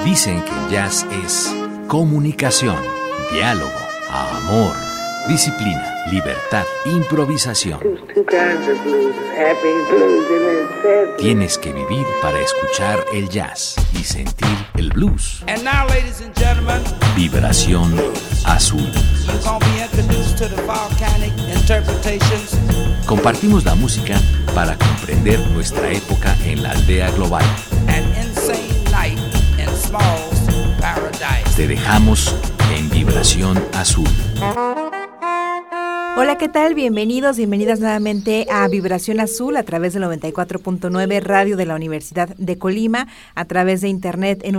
Dicen que el jazz es comunicación, diálogo, amor, disciplina, libertad, improvisación. Tienes que vivir para escuchar el jazz y sentir el blues. And now, ladies and gentlemen, Vibración Azul. you're gonna be introduced to the volcanic interpretations. Compartimos la música para comprender nuestra época en la aldea global. An insane night in Small's paradise. Te dejamos en Vibración Azul. Hola, ¿qué tal? Bienvenidos, bienvenidas nuevamente a Vibración Azul a través del 94.9 Radio de la Universidad de Colima, a través de internet en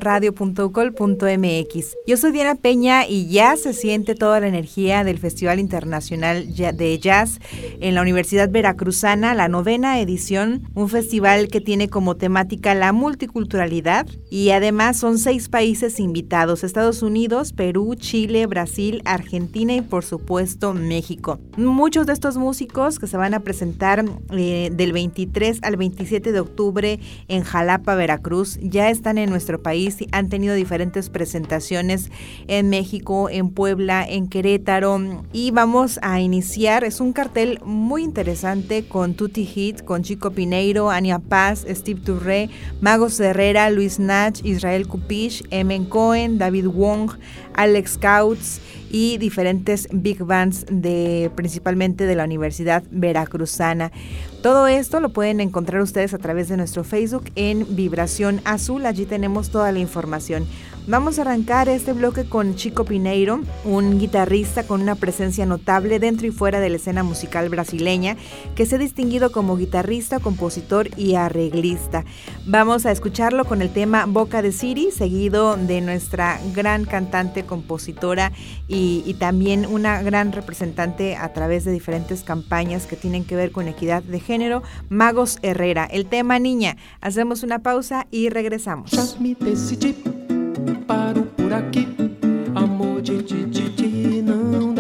universoradio.ucol.mx. Yo soy Diana Peña y ya se siente toda la energía del Festival Internacional de Jazz en la Universidad Veracruzana, la 9ª edición, un festival que tiene como temática la multiculturalidad y además son 6 países invitados: Estados Unidos, Perú, Chile, Brasil, Argentina y por supuesto México. Muchos de estos músicos que se van a presentar del 23 al 27 de octubre en Jalapa, Veracruz, ya están en nuestro país y han tenido diferentes presentaciones en México, en Puebla, en Querétaro. Y vamos a iniciar, es un cartel muy interesante con Tutti Hit, con Chico Pineiro, Ania Paz, Steve Turré, Magos Herrera, Luis Nach, Israel Kupish, Emen Cohen, David Wong, Alex Couts y diferentes big bands principalmente de la Universidad Veracruzana. Todo esto lo pueden encontrar ustedes a través de nuestro Facebook en Vibración Azul, allí tenemos toda la información. Vamos a arrancar este bloque con Chico Pineiro, un guitarrista con una presencia notable dentro y fuera de la escena musical brasileña, que se ha distinguido como guitarrista, compositor y arreglista. Vamos a escucharlo con el tema Boca de Siri, seguido de nuestra gran cantante, compositora y también una gran representante a través de diferentes campañas que tienen que ver con equidad de género, Magos Herrera. El tema Niña. Hacemos una pausa y regresamos. Já me decidi, paro por aqui. Amor de tititi não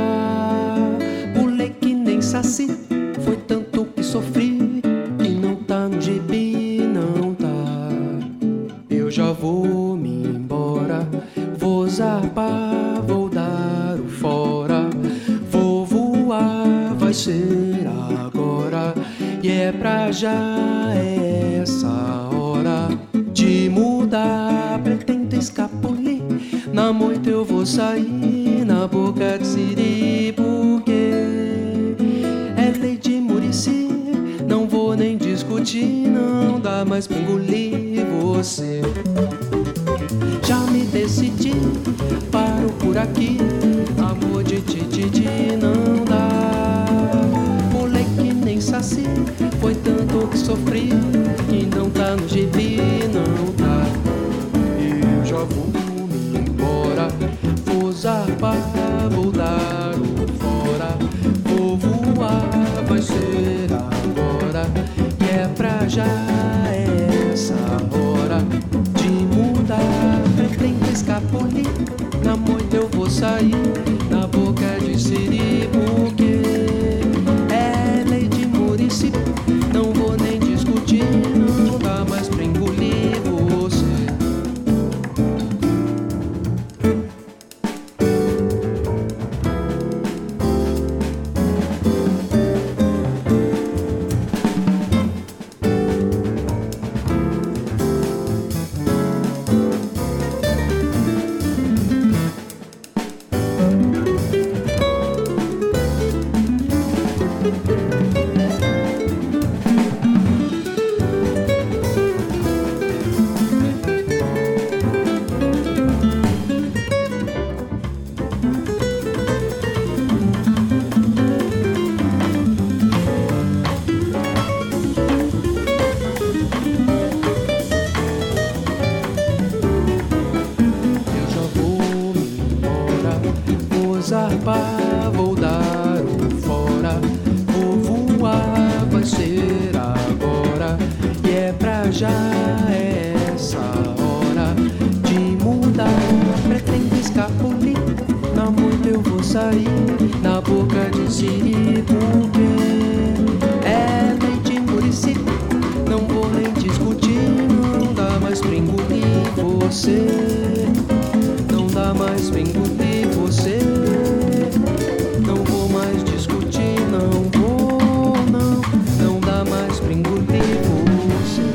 dá. Pulei que nem saci, foi tanto que sofri. E não tá no gibi, não tá. Eu já vou me embora, vou zarpar, vou dar o fora. Vou voar, vai ser agora. E é pra já essa hora de mudar. Pretendo escapulir, na moita eu vou sair, na boca de siri, porque é lei de Murici. Não vou nem discutir, não dá mais pra engolir você. Já me decidi, paro por aqui. Amor de tititi não dá. Pulei que nem saci, foi tanto que sofri. E não tá no gibi, não tá. Eu já vou me embora, vou zarpar, vou dar o fora. Vou voar, vai ser agora. E é pra já essa hora de mudar. Pretendo escapulir, na moita eu vou sair, na boca de siri, porque é lei de Murici. Não vou nem discutir, não dá mais pra engolir você. Zarpar, vou dar o fora. Vou voar, vai ser agora. E é pra já essa hora de mudar. Pretendo escapulir, na moita eu vou sair, na boca de siri, porque é lei de Murici. Não vou nem discutir, não dá mais pra engolir você. Não dá mais pra engolir você. Não vou mais discutir, não vou, não. Não dá mais pra engolir você.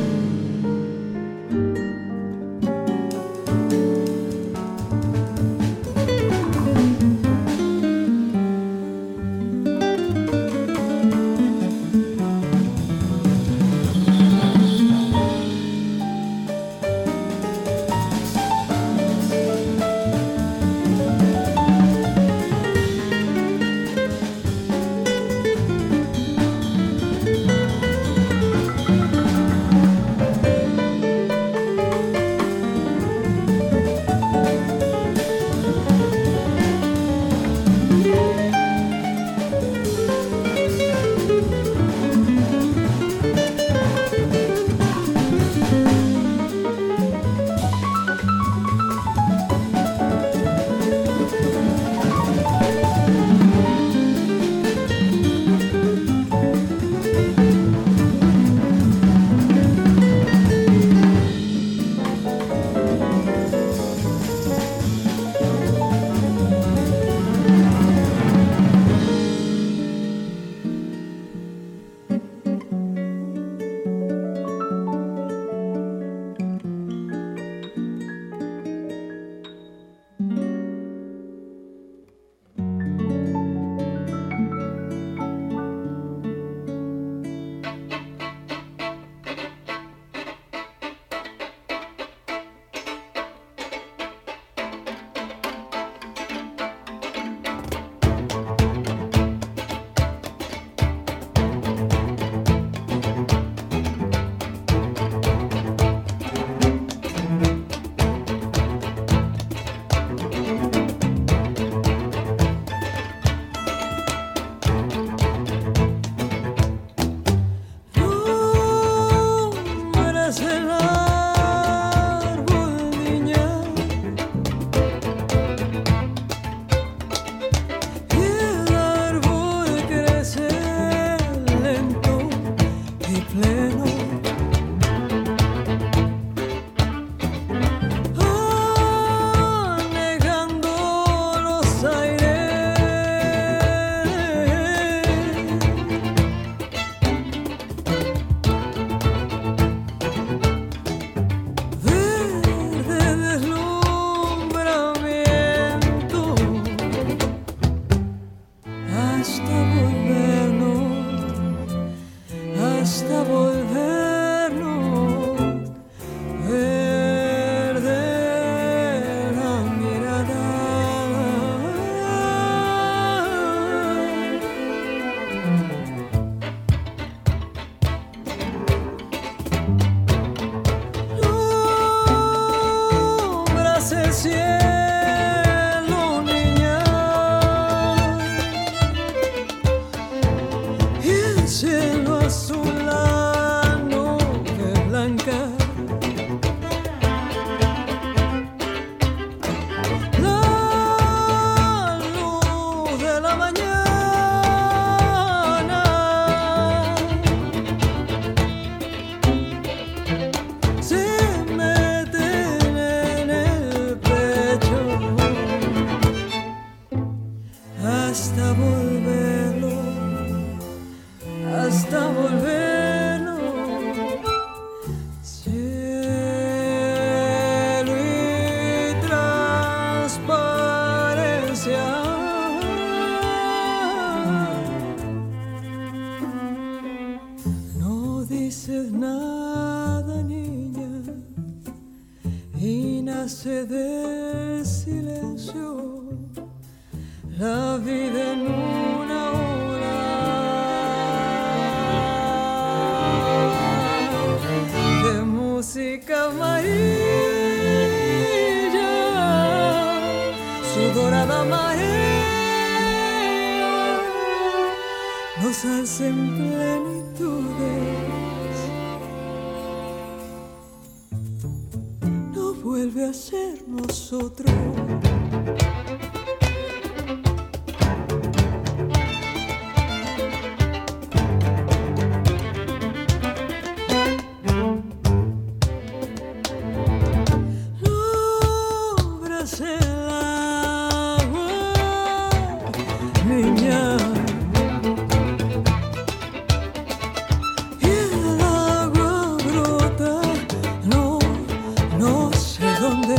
donde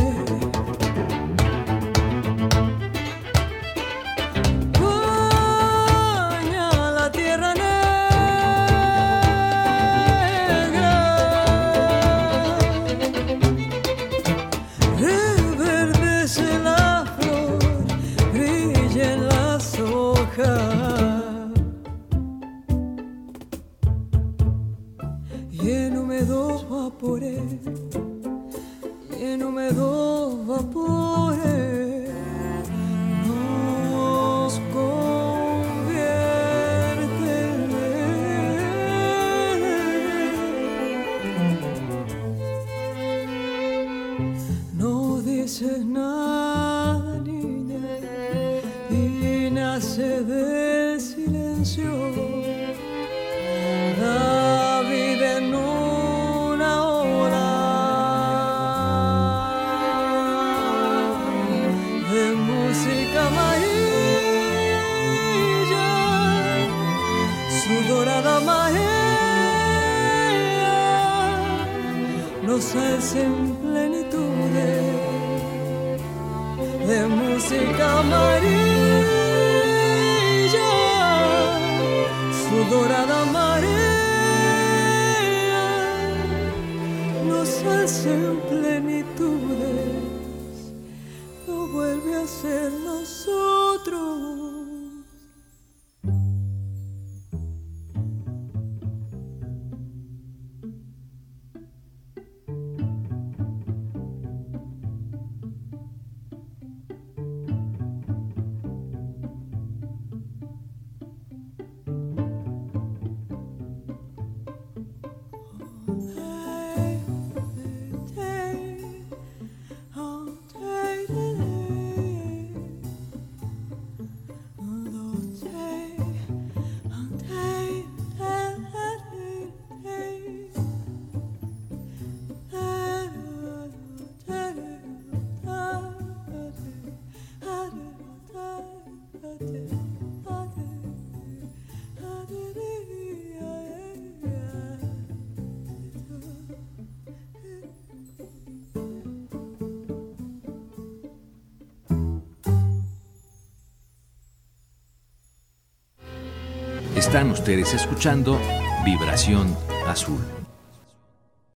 baña la tierra negra, reverdece la flor, brillen las hojas, y en húmedos vapores, y en húmedos vapores nos convierten. No dices nada, niña, y nace del silencio la vida en una ola de música amarilla, su dorada marea nos alza en plenitudes de música amarilla, su dorada marea nos alza en plenitudes, no vuelve a ser nosotros. Están ustedes escuchando Vibración Azul.